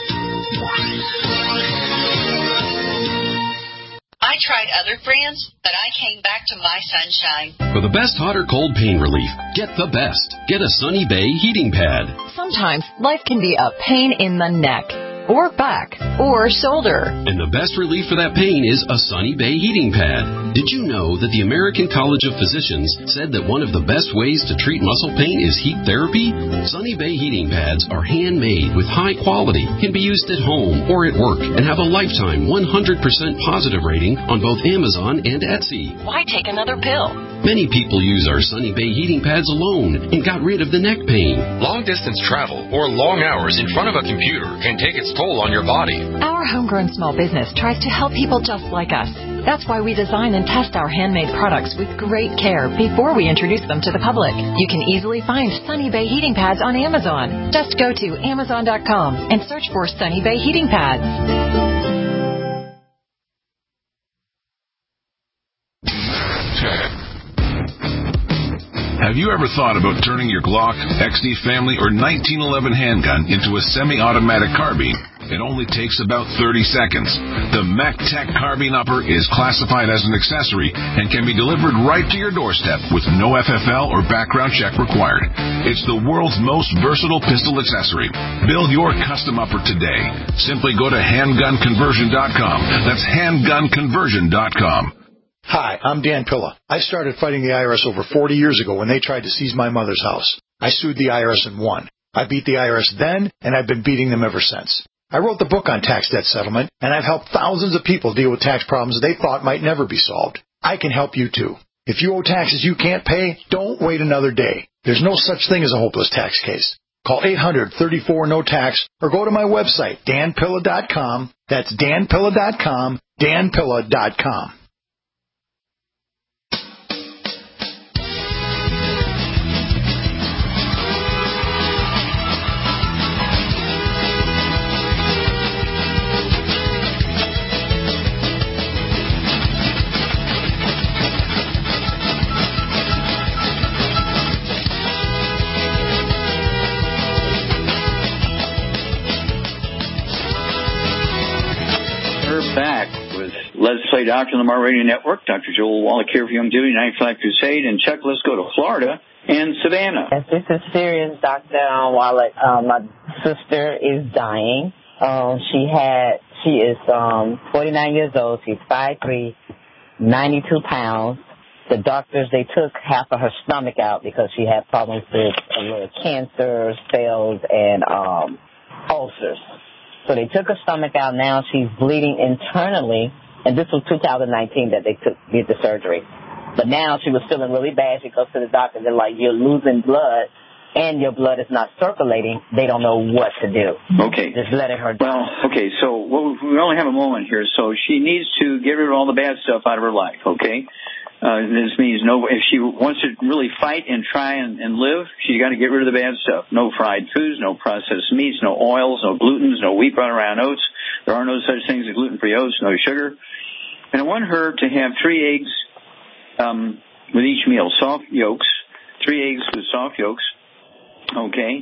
I tried other brands, but I came back to My Sunshine. For the best hot or cold pain relief, get the best. Get a Sunny Bay heating pad. Sometimes life can be a pain in the neck, or back, or shoulder. And the best relief for that pain is a Sunny Bay heating pad. Did you know that the American College of Physicians said that one of the best ways to treat muscle pain is heat therapy? Sunny Bay heating pads are handmade with high quality, can be used at home or at work, and have a lifetime one hundred percent positive rating on both Amazon and Etsy. Why take another pill? Many people use our Sunny Bay heating pads alone and got rid of the neck pain. Long-distance travel or long hours in front of a computer can take its toll on your body. Our homegrown small business tries to help people just like us. That's why we design and test our handmade products with great care before we introduce them to the public. You can easily find Sunny Bay heating pads on Amazon. Just go to amazon dot com and search for Sunny Bay heating pads. Have you ever thought about turning your Glock, X D Family, or nineteen eleven handgun into a semi-automatic carbine? It only takes about thirty seconds. The MacTech Carbine Upper is classified as an accessory and can be delivered right to your doorstep with no F F L or background check required. It's the world's most versatile pistol accessory. Build your custom upper today. Simply go to handgun conversion dot com. That's handgun conversion dot com. Hi, I'm Dan Pilla. I started fighting the I R S over forty years ago when they tried to seize my mother's house. I sued the I R S and won. I beat the I R S then, and I've been beating them ever since. I wrote the book on tax debt settlement, and I've helped thousands of people deal with tax problems they thought might never be solved. I can help you too. If you owe taxes you can't pay, don't wait another day. There's no such thing as a hopeless tax case. Call eight hundred, thirty-four, no tax or go to my website, dan pilla dot com. That's dan pilla dot com, dan pilla dot com. Back with Let's Play Doctor on the Mar Radio Network. Doctor Joel Wallach here for Youngevity Ninth Flag Crusade. And Chuck, let's go to Florida and Savannah. Yes, this is serious, Doctor Wallach. Um, my sister is dying. Um, she had, she is um, forty-nine years old. She's five three, ninety-two pounds. The doctors, they took half of her stomach out because she had problems with a little cancer, cells, and um, ulcers. So they took her stomach out. Now she's bleeding internally, and this was two thousand nineteen that they took did the surgery. But now she was feeling really bad. She goes to the doctor. They're like, you're losing blood, and your blood is not circulating. They don't know what to do. Okay. Just letting her die. Well, okay, so well, we only have a moment here. So she needs to get rid of all the bad stuff out of her life, okay? Uh, this means no, if she wants to really fight and try and, and live, she's got to get rid of the bad stuff. No fried foods, no processed meats, no oils, no glutens, no wheat bran around oats. There are no such things as gluten-free oats, no sugar. And I want her to have three eggs um, with each meal, soft yolks, three eggs with soft yolks. Okay.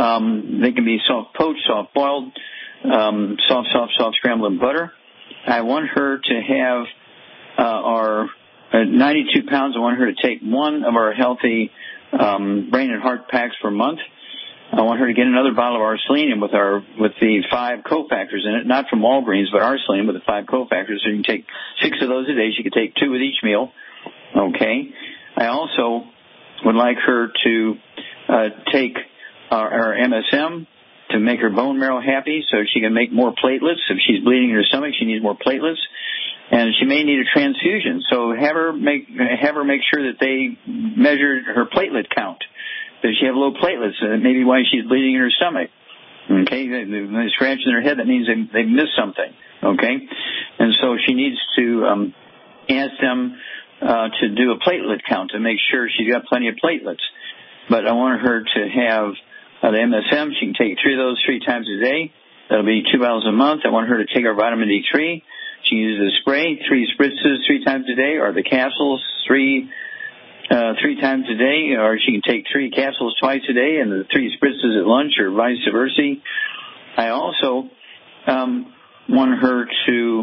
Um, they can be soft poached, soft boiled, um, soft, soft, soft scrambled in butter. I want her to have uh, our uh, ninety-two pounds. I want her to take one of our healthy um, brain and heart packs per month. I want her to get another bottle of our selenium with our with the five cofactors in it, not from Walgreens, but our selenium with the five cofactors. So you can take six of those a day. She could take two with each meal. Okay. I also would like her to uh, take our, our M S M to make her bone marrow happy so she can make more platelets. If she's bleeding in her stomach, she needs more platelets. And she may need a transfusion. So have her make have her make sure that they measure her platelet count. Does she have low platelets? That may be why she's bleeding in her stomach. Okay, they're scratching their head. That means they they missed something. Okay, and so she needs to um, ask them uh, to do a platelet count to make sure she's got plenty of platelets. But I want her to have uh, the M S M. She can take three of those three times a day. That'll be two bottles a month. I want her to take her vitamin D three. She can use the spray, three spritzes three times a day, or the capsules three uh, three times a day, or she can take three capsules twice a day and the three spritzes at lunch, or vice versa. I also um, want her to,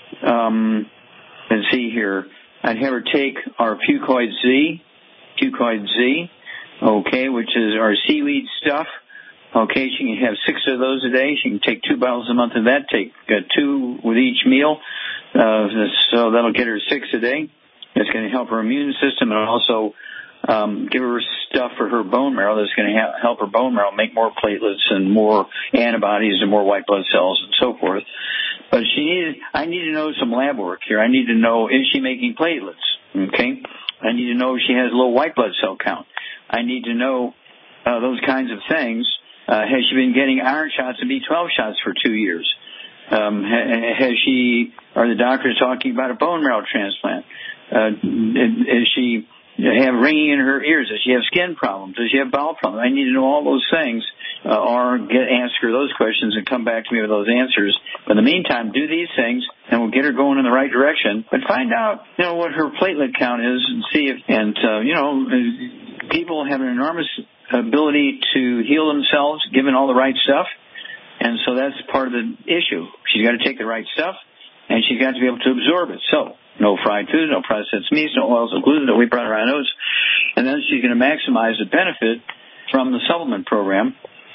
um, let's see here, I'd have her take our Fucoid Z, Fucoid Z, okay, which is our seaweed stuff. Okay, she can have six of those a day. She can take two bottles a month of that, take uh, two with each meal. Uh, so that'll get her six a day. It's going to help her immune system and also um, give her stuff for her bone marrow that's going to ha- help her bone marrow make more platelets and more antibodies and more white blood cells and so forth. But she needed, I need to know some lab work here. I need to know, is she making platelets? Okay. I need to know if she has low white blood cell count. I need to know uh, those kinds of things. Uh, has she been getting iron shots and B twelve shots for two years? Um, ha- has she, are the doctors talking about a bone marrow transplant? Uh, is she have ringing in her ears? Does she have skin problems? Does she have bowel problems? I need to know all those things, uh, or get, ask her those questions and come back to me with those answers. But in the meantime, do these things, and we'll get her going in the right direction. But find out, you know, what her platelet count is, and see if, and uh, you know, people have an enormous ability to heal themselves given all the right stuff, and so that's part of the issue. She's got to take the right stuff, and she's got to be able to absorb it. So no fried food, no processed meats, no oils, no gluten, no wheat, brown, or oats, and then she's going to maximize the benefit from the supplement program,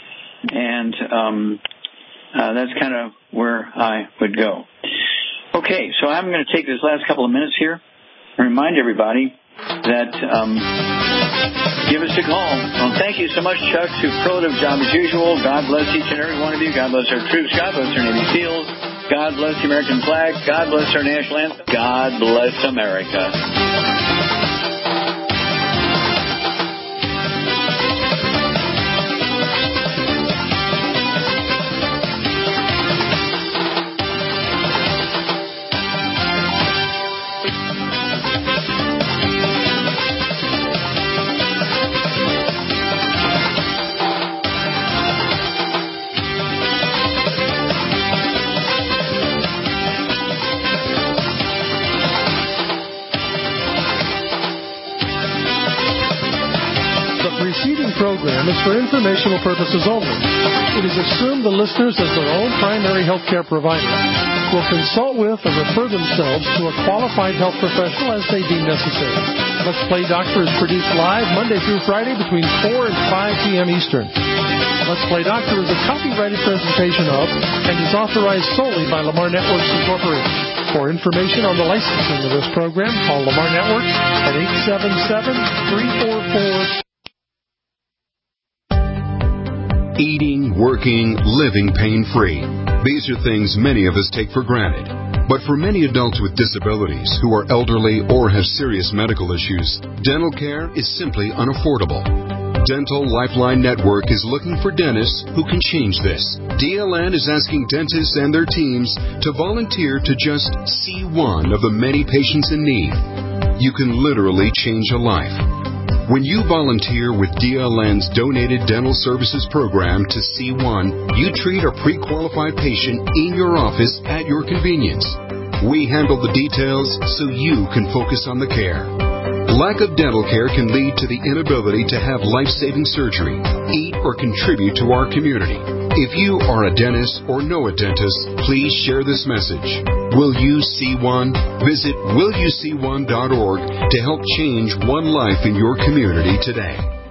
and um, uh, that's kind of where I would go. Okay, so I'm going to take this last couple of minutes here and remind everybody that um, give us a call. Well, thank you so much, Chuck. Superlative job as usual. God bless each and every one of you. God bless our troops. God bless our Navy SEALs. God bless the American flag. God bless our national anthem. God bless America. Program is for informational purposes only. It is assumed the listeners, as their own primary health care provider, will consult with or refer themselves to a qualified health professional as they deem necessary. Let's Play Doctor is produced live Monday through Friday between four and five p.m. Eastern. Let's Play Doctor is a copyrighted presentation of and is authorized solely by Lamar Networks Incorporated. For information on the licensing of this program, call Lamar Networks at eight seven seven, three four four Eating, working, living pain-free. These are things many of us take for granted. But for many adults with disabilities who are elderly or have serious medical issues, dental care is simply unaffordable. Dental Lifeline Network is looking for dentists who can change this. D L N is asking dentists and their teams to volunteer to just see one of the many patients in need. You can literally change a life. When you volunteer with D L N's Donated Dental Services Program to C one, you treat a pre-qualified patient in your office at your convenience. We handle the details so you can focus on the care. Lack of dental care can lead to the inability to have life-saving surgery, eat, or contribute to our community. If you are a dentist or know a dentist, please share this message. Will you see one? Visit will you see one dot org to help change one life in your community today.